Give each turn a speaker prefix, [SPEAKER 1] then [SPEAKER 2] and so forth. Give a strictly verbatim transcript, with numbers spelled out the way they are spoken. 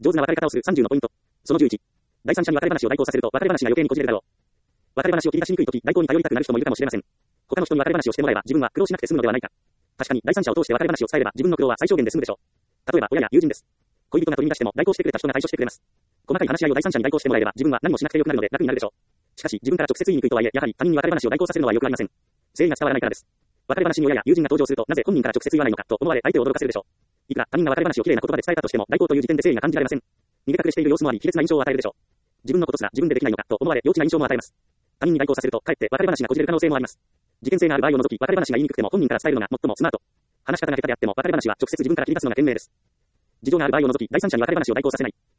[SPEAKER 1] 上手な別れ方をするさんじゅうのポイント。そのじゅういち。第三者に別れ話を代行させると、別れ話が余計にこじれるだろう。別れ話を切り出しにくいとき、代行に頼りたくなる人もいるかもしれません。他の人に別れ話をしてもらえば、自分は苦労しなくて済むのではないか。確かに、第三者を通して別れ話を伝えれば、自分の苦労は最小限で済むでしょう。例えば、親や友人です。恋人が取り乱しても、代行してくれた人が対処してくれます。細かい話し合いを第三者に代行してもらえれば、自分は何もしなくてよくなるので楽になるでしょう。しかし、自分から直接言いにくいとはいえ、やはり他人に別れ話を代行させるのは良くありません。誠意が伝わらないからです。別れ話に親や友人が登場すると、なぜ本人から直接言わないのかと思われ、相手を驚かせるでしょう。いくら他人が別れ話をきれいな言葉で伝えたとしても、代行という時点で誠意が感じられません。逃げ隠れしている様子もあり、卑劣な印象を与えるでしょう。自分のことすら自分でできないのかと思われ、幼稚な印象も与えます。他人に代行させると、かえって別れ話がこじれる可能性もあります。事件性がある場合を除き、別れ話が言いにくくても本人から伝えるのが最もスマート。話し方が下手であっても、別れ話は直接自分から切り出すのが賢明です。事情がある場合を除き、第三者に別れ話を代行させない。